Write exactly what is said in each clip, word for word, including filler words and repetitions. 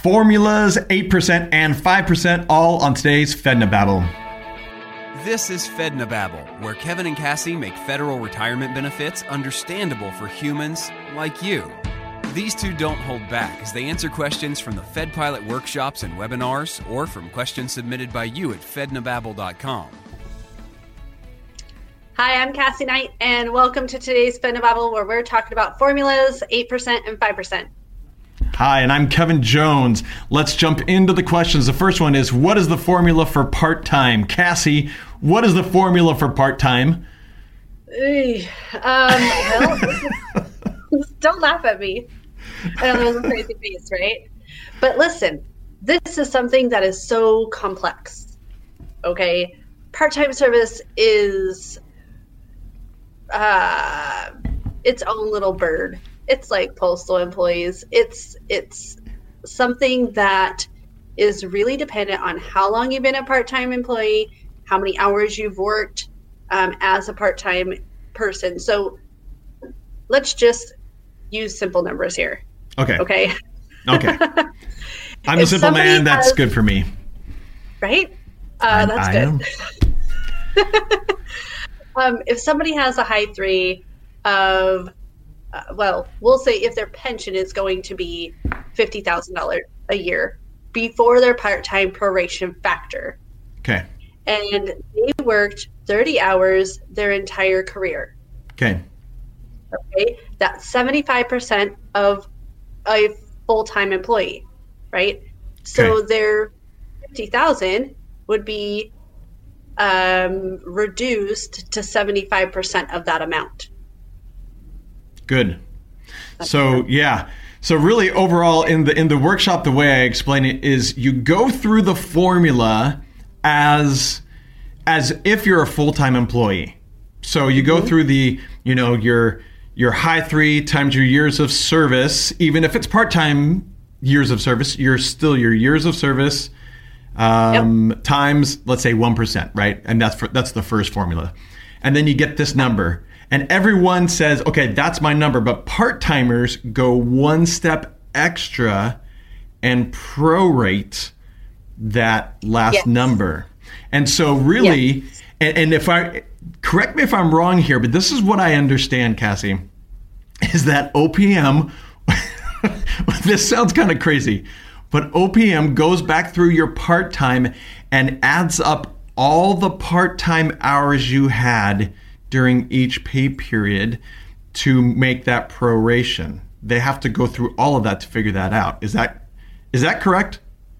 Formulas, eight percent and five percent, all on today's FedNababble. This is FedNababble, where Kevin and Cassie make federal retirement benefits understandable for humans like you. These two don't hold back as they answer questions from the FedPilot workshops and webinars or from questions submitted by you at fednababble dot com. Hi, I'm Cassie Knight, and welcome to today's FedNababble, where we're talking about formulas, eight percent and five percent. Hi, and I'm Kevin Jones. Let's jump into the questions. The first one is, what is the formula for part-time? Cassie, what is the formula for part-time? Um, well, don't laugh at me. I know there's a crazy face, right? But listen, this is something that is so complex, okay? Part-time service is uh, its own little bird. It's like postal employees. It's it's something that is really dependent on how long you've been a part-time employee, how many hours you've worked um, as a part-time person. So let's just use simple numbers here. Okay. Okay. Okay. I'm a simple man. That's has, good for me. Right? Uh, that's I good. um, if somebody has a high three of Uh, well, we'll say if their pension is going to be fifty thousand dollars a year before their part-time proration factor. Okay. And they worked thirty hours their entire career. Okay. Okay. That's seventy-five percent of a full-time employee, right? So okay. their fifty thousand would be um, reduced to seventy-five percent of that amount. Good. So yeah. So really overall in the in the workshop, the way I explain it is you go through the formula as as if you're a full-time employee. So you go mm-hmm. through the, you know, your your high three times your years of service. Even if it's part-time years of service, you're still your years of service um, yep. times, let's say one percent, right? And that's for, that's the first formula. And then you get this number. And everyone says, okay, that's my number. But part-timers go one step extra and prorate that last yes. number. And so really, yes. and, and if I, correct me if I'm wrong here, but this is what I understand, Cassie, is that O P M, this sounds kind of crazy, but O P M goes back through your part-time and adds up all the part-time hours you had during each pay period to make that proration. They have to go through all of that to figure that out. Is that is that correct?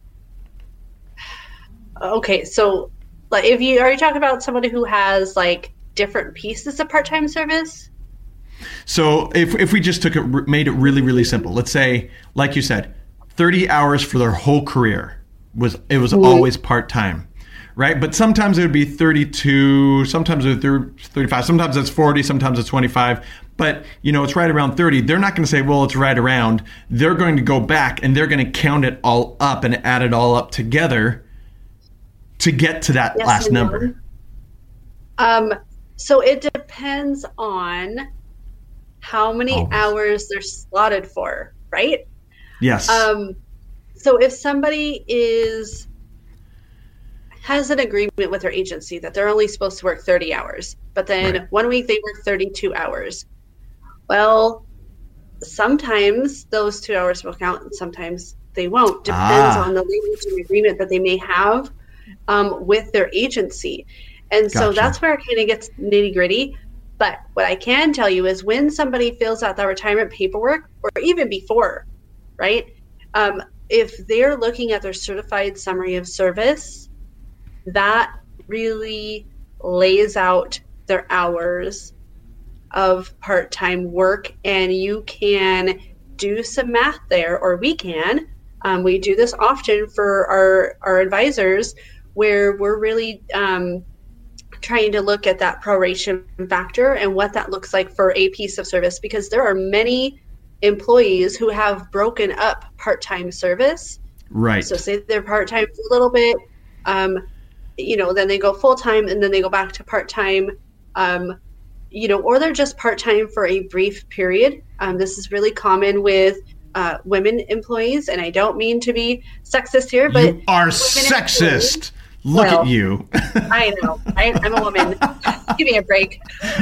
Okay, so like if you are you talking about somebody who has like different pieces of part-time service? So if if we just took it made it really really simple. Let's say, like you said, thirty hours for their whole career was it was mm. always part-time. Right, but sometimes it would be thirty-two, sometimes it would be thirty-five, sometimes it's forty, sometimes it's twenty-five. But, you know, it's right around thirty. They're not going to say, well, it's right around. They're going to go back and they're going to count it all up and add it all up together to get to that yes, last number. Um, so it depends on how many Always. hours they're slotted for, right? Yes. Um, so if somebody is... has an agreement with their agency that they're only supposed to work thirty hours, but then right. one week they work thirty-two hours. Well, sometimes those two hours will count and sometimes they won't. Depends ah. on the language and agreement that they may have um, with their agency. And so gotcha. That's where it kind of gets nitty gritty. But what I can tell you is when somebody fills out that retirement paperwork, or even before, right? Um, if they're looking at their certified summary of service, that really lays out their hours of part-time work, and you can do some math there, or we can. Um, we do this often for our, our advisors, where we're really um, trying to look at that proration factor and what that looks like for a piece of service, because there are many employees who have broken up part-time service. Right. So say they're part-time for a little bit, um, you know, then they go full-time and then they go back to part-time, um, you know, or they're just part-time for a brief period. Um, this is really common with uh, women employees, and I don't mean to be sexist here, but you are sexist. Look well, at you. I know. I, I'm a woman. Give me a break.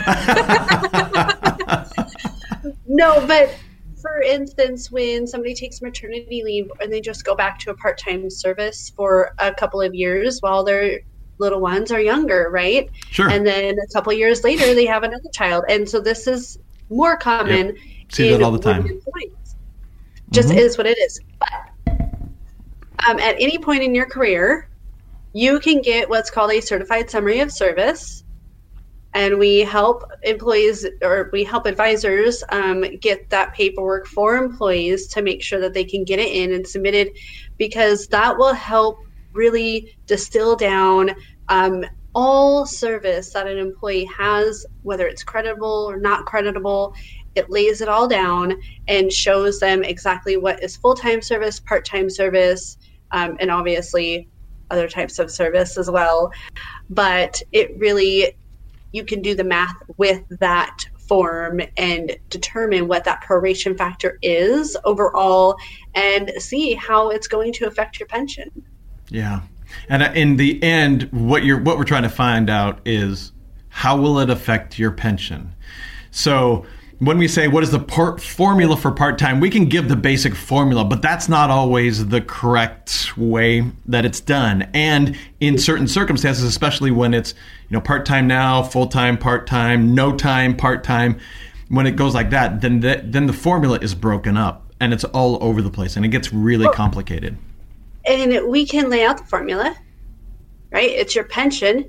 No, but for instance, when somebody takes maternity leave and they just go back to a part-time service for a couple of years while their little ones are younger, right? Sure. And then a couple of years later, they have another child. And so this is more common. Yep. See that all the time. Employees. Just mm-hmm. is what it is. But um, at any point in your career, you can get what's called a certified summary of service. And we help employees or we help advisors um, get that paperwork for employees to make sure that they can get it in and submit it, because that will help really distill down um, all service that an employee has, whether it's creditable or not creditable. It lays it all down and shows them exactly what is full-time service, part-time service, um, and obviously other types of service as well. But it really, you can do the math with that form and determine what that proration factor is overall and see how it's going to affect your pension. Yeah. And in the end, what you're what we're trying to find out is how will it affect your pension? So when we say what is the part formula for part-time, we can give the basic formula, but that's not always the correct way that it's done. And in certain circumstances, especially when it's, you know, part-time now, full-time, part-time, no time, part-time, when it goes like that, then the, then the formula is broken up and it's all over the place and it gets really well, complicated. And we can lay out the formula, right? It's your pension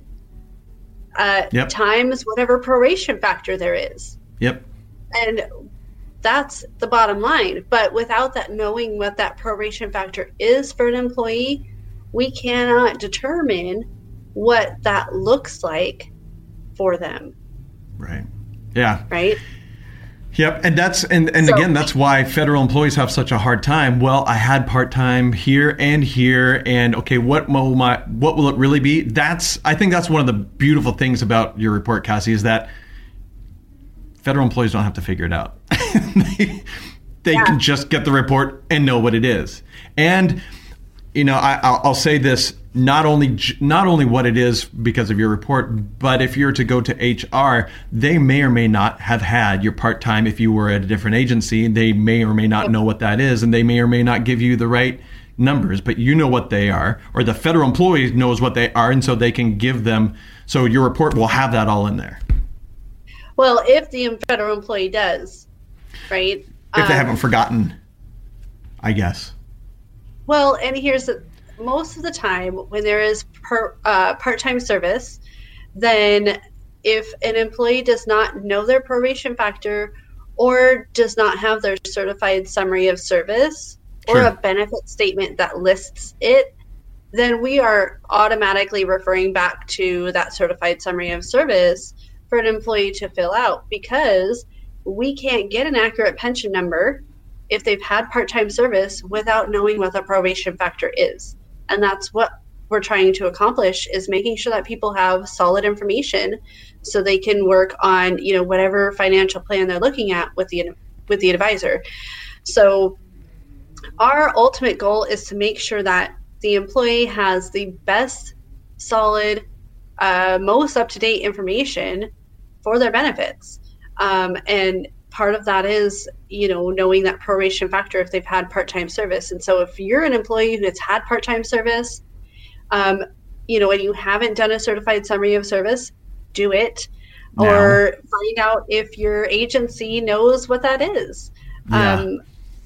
uh, yep. times whatever proration factor there is. Yep. And that's the bottom line. But without that knowing what that proration factor is for an employee, we cannot determine what that looks like for them. Right. Yeah. Right. Yep. And that's and, and so, again, that's why federal employees have such a hard time. Well, I had part-time here and here, and okay, what will my what will it really be? That's I think that's one of the beautiful things about your report, Cassie, is that federal employees don't have to figure it out. they they yeah. can just get the report and know what it is. And, you know, I, I'll, I'll say this, not only not only what it is because of your report, but if you're to go to H R, they may or may not have had your part-time if you were at a different agency. They may or may not know what that is, and they may or may not give you the right numbers, but you know what they are, or the federal employee knows what they are, and so they can give them, so your report will have that all in there. Well, if the federal employee does, right? If um, they haven't forgotten, I guess. Well, and here's the, most of the time when there is per, uh, part-time service, then if an employee does not know their proration factor or does not have their certified summary of service or sure. a benefit statement that lists it, then we are automatically referring back to that certified summary of service for an employee to fill out, because we can't get an accurate pension number if they've had part-time service without knowing what the probation factor is. And that's what we're trying to accomplish, is making sure that people have solid information so they can work on, you know, whatever financial plan they're looking at with the with the advisor. So our ultimate goal is to make sure that the employee has the best, solid, uh, most up-to-date information for their benefits. Um, and part of that is, you know, knowing that proration factor if they've had part-time service. And so if you're an employee who has had part-time service, um, you know, and you haven't done a certified summary of service, do it. Now. Or find out if your agency knows what that is. Yeah, um,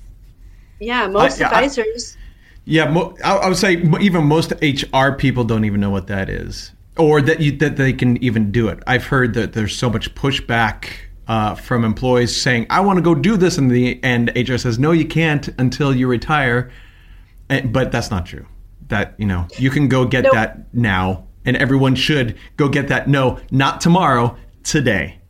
yeah most I, advisors. I, yeah, mo- I, I would say even most H R people don't even know what that is. Or that you, that they can even do it. I've heard that there's so much pushback uh, from employees saying, I want to go do this. And the and H R says, no, you can't until you retire. And, but that's not true. That, you know, you can go get nope. that now. And everyone should go get that. No, not tomorrow, today.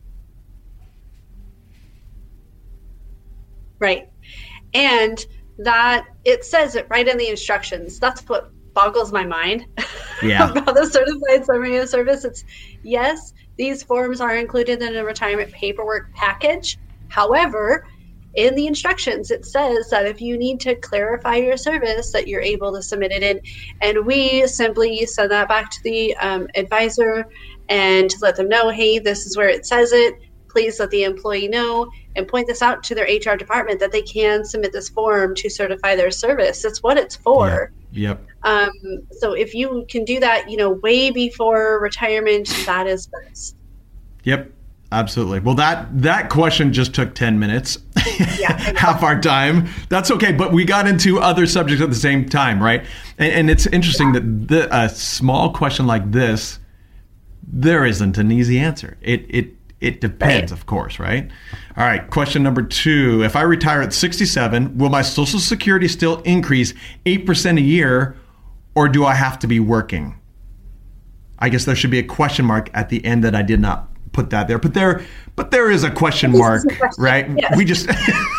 Right. And that it says it right in the instructions. That's what boggles my mind yeah. about the certified summary of service. It's yes, these forms are included in a retirement paperwork package. However, in the instructions, it says that if you need to clarify your service, that you're able to submit it in. And we simply send that back to the um, advisor and let them know, hey, this is where it says it. Please let the employee know and point this out to their H R department that they can submit this form to certify their service. That's what it's for. Yeah. Yep. Um, so if you can do that, you know, way before retirement, that is best. Yep. Absolutely. Well, that that question just took ten minutes, yeah, half our time. That's okay. But we got into other subjects at the same time, right? And, and it's interesting yeah. that the, a small question like this, there isn't an easy answer. It it it depends, right. of course, right? All right. Question number two. If I retire at sixty-seven, will my Social Security still increase eight percent a year, or do I have to be working? I guess there should be a question mark at the end that I did not put that there, but there, but there is a question mark, a question. right? Yes. We just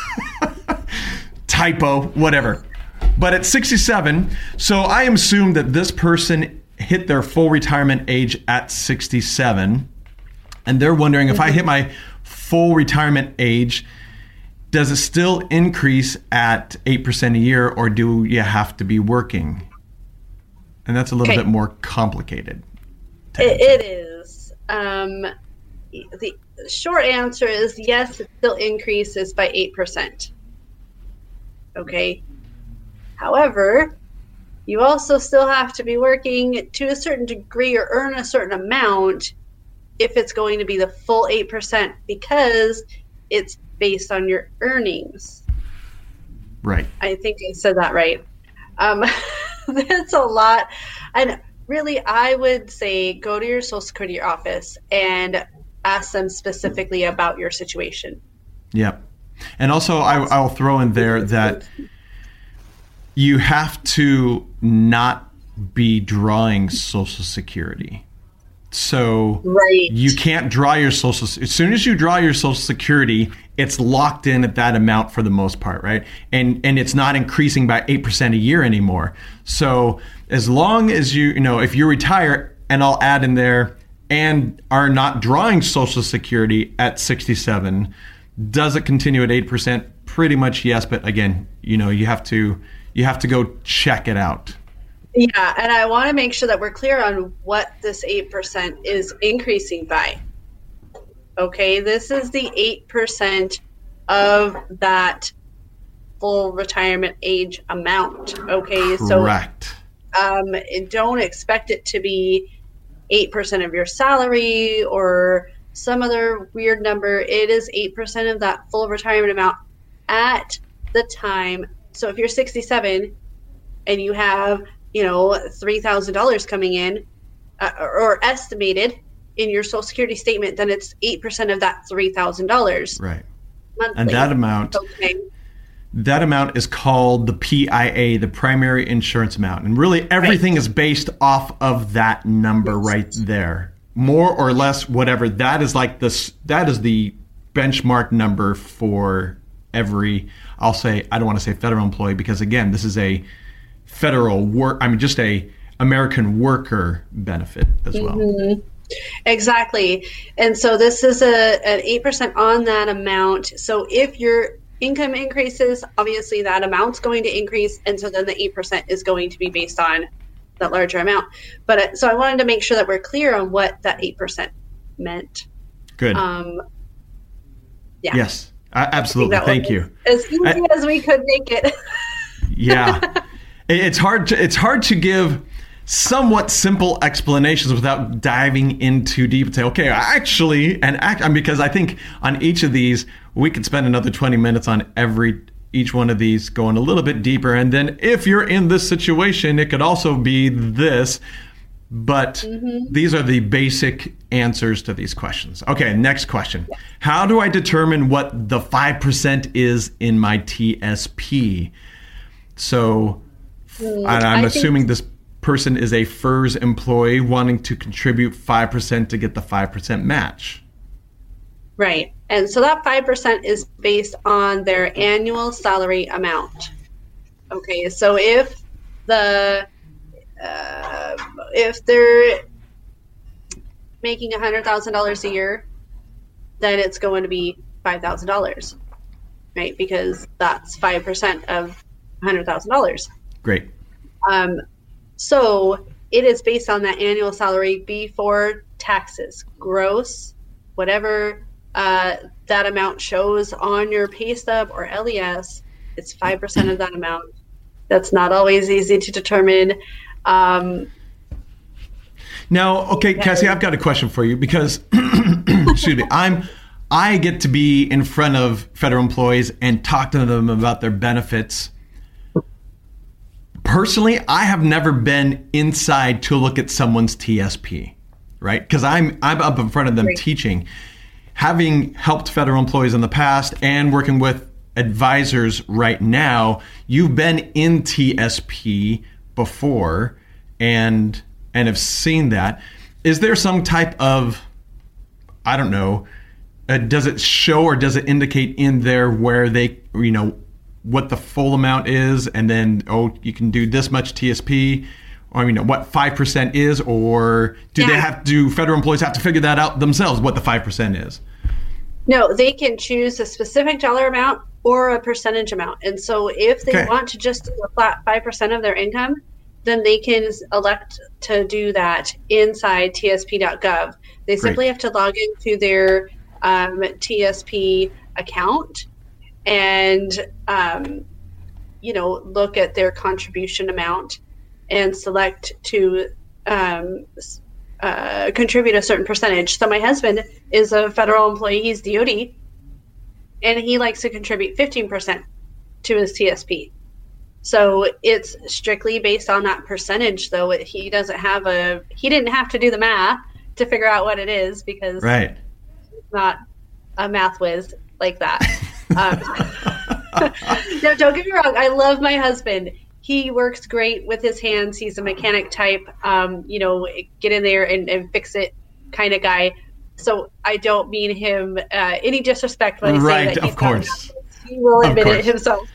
typo, whatever. But at sixty-seven, so I assume that this person hit their full retirement age at sixty-seven, and they're wondering, mm-hmm. if I hit my full retirement age, does it still increase at eight percent a year, or do you have to be working? And that's a little okay. bit more complicated. It, it is. Um, The short answer is yes, it still increases by eight percent. Okay. However, you also still have to be working to a certain degree or earn a certain amount if it's going to be the full eight percent, because it's based on your earnings. Right. I think I said that right. Um, that's a lot. And really, I would say go to your Social Security office and ask them specifically about your situation. Yep. And also, I, I'll throw in there that you have to not be drawing Social Security. So right. you can't draw your Social. As soon as you draw your Social Security, it's locked in at that amount for the most part, right? And and it's not increasing by eight percent a year anymore. So as long as you, you know, if you retire, and I'll add in there, and are not drawing Social Security at sixty-seven, does it continue at eight percent? Pretty much yes, but again, you know, you have to you have to go check it out. Yeah, and I want to make sure that we're clear on what this eight percent is increasing by. Okay, this is the eight percent of that full retirement age amount. Okay, correct. So um, don't expect it to be eight percent of your salary or some other weird number. It is eight percent of that full retirement amount at the time. So if you're sixty-seven and you have, you know, three thousand dollars coming in uh, or estimated in your Social Security statement, then it's eight percent of that three thousand dollars. Right. Monthly. And that amount, okay. that amount is called the P I A, the primary insurance amount. And really everything right. is based off of that number yes. right there. More or less, whatever. That is like this, that is the benchmark number for every, I'll say, I don't want to say federal employee, because again, this is a federal work, I mean, just a American worker benefit as well. Mm-hmm. Exactly. And so this is a an eight percent on that amount. So if your income increases, obviously that amount's going to increase. And so then the eight percent is going to be based on that larger amount. But uh, so I wanted to make sure that we're clear on what that eight percent meant. Good. Um, yeah. Yes, uh, absolutely. Thank you. As easy I, as we could make it. Yeah. It's hard to, it's hard to give somewhat simple explanations without diving in too deep and say, okay, actually, and act, and because I think on each of these, we could spend another twenty minutes on every each one of these, going a little bit deeper. And then if you're in this situation, it could also be this. But mm-hmm. these are the basic answers to these questions. Okay, next question. Yeah. How do I determine what the five percent is in my T S P? So mm, I'm I assuming think- this person is a F E R S employee wanting to contribute five percent to get the five percent match. Right. And so that five percent is based on their annual salary amount. Okay. So if the, uh, if they're making one hundred thousand dollars a year, then it's going to be five thousand dollars. right? Because that's five percent of one hundred thousand dollars. Great. Um, so it is based on that annual salary before taxes, gross, whatever uh, that amount shows on your pay stub or L E S, it's five percent of that amount. That's not always easy to determine. Um, now, okay, Cassie, I've got a question for you because, excuse me, I'm, I get to be in front of federal employees and talk to them about their benefits. Personally, I have never been inside to look at someone's T S P, right? Because I'm I'm up in front of them Great. teaching. Having helped federal employees in the past and working with advisors right now, you've been in T S P before and and have seen that. Is there some type of, I don't know, uh, does it show or does it indicate in there where they, you know, what the full amount is, and then, oh, you can do this much T S P, or I mean, what five percent is, or do yeah. they have, do federal employees have to figure that out themselves, what the five percent is? No, they can choose a specific dollar amount or a percentage amount. And so if they Okay. want to just do a flat five percent of their income, then they can elect to do that inside T S P dot gov. They simply Great. have to log into their um, T S P account and, um, you know, look at their contribution amount and select to um, uh, contribute a certain percentage. So my husband is a federal employee, he's D O D, and he likes to contribute fifteen percent to his T S P. So it's strictly based on that percentage, though. He doesn't have a, he didn't have to do the math to figure out what it is because Right. he's not a math whiz like that. Um, no, don't get me wrong. I love my husband. He works great with his hands. He's a mechanic type, um, you know, get in there and, and fix it kind of guy. So I don't mean him uh, any disrespect when I say Right, that he's of course. not. He will Of admit it course. himself.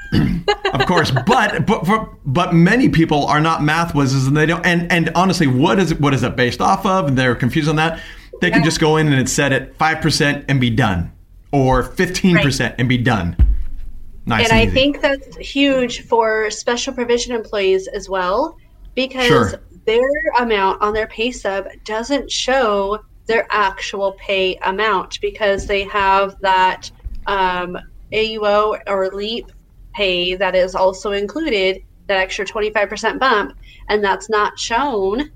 Of course, but but for, but many people are not math whizzes, and they don't. And, and honestly, what is it? What is it based off of? And they're confused on that. They can Yeah. just go in and it's set at five percent and be done, or fifteen percent and be done. Nice And and I easy. think that's huge for special provision employees as well, because Sure. their amount on their pay stub doesn't show their actual pay amount because they have that um, A U O or LEAP pay that is also included, that extra twenty-five percent bump, and that's not shown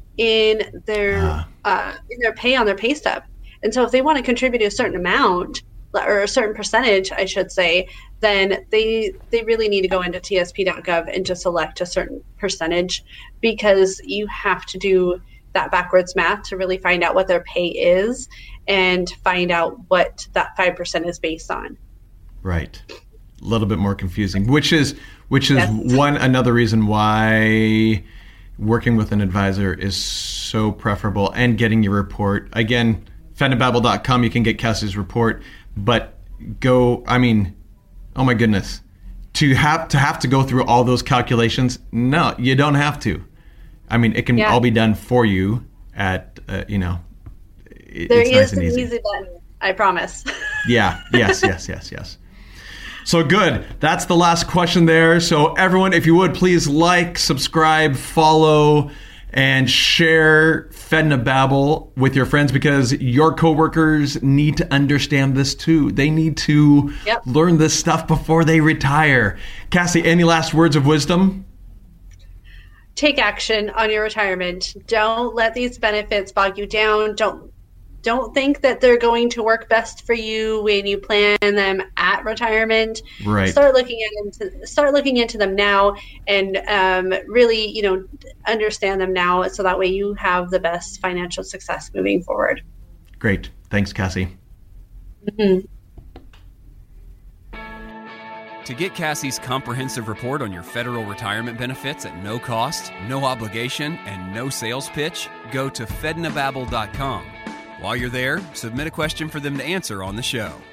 in their Ah. uh, in their pay on their pay stub. And so if they want to contribute a certain amount or a certain percentage, I should say, then they they really need to go into T S P dot gov and just select a certain percentage, because you have to do that backwards math to really find out what their pay is and find out what that five percent is based on. Right. A little bit more confusing, which is which is Yes. one another reason why working with an advisor is so preferable, and getting your report. Again, fednababble dot com, you can get Cassie's report, but go, I mean, oh my goodness, to have to have to go through all those calculations, no, you don't have to. I mean, it can Yeah. all be done for you at, uh, you know, it, There it's is nice an and easy. easy button, I promise. Yeah, yes, yes, yes, yes. So good. That's the last question there. So everyone, if you would, please like, subscribe, follow, and share FedNababble with your friends, because your coworkers need to understand this too. They need to Yep. learn this stuff before they retire. Cassie, any last words of wisdom? Take action on your retirement. Don't let these benefits bog you down. Don't don't think that they're going to work best for you when you plan them at retirement. Right. Start looking at into start looking into them now, and um, really, you know, understand them now, so that way you have the best financial success moving forward. Great. Thanks, Cassie. Mm-hmm. To get Cassie's comprehensive report on your federal retirement benefits at no cost, no obligation, and no sales pitch, go to fednababble dot com. While you're there, submit a question for them to answer on the show.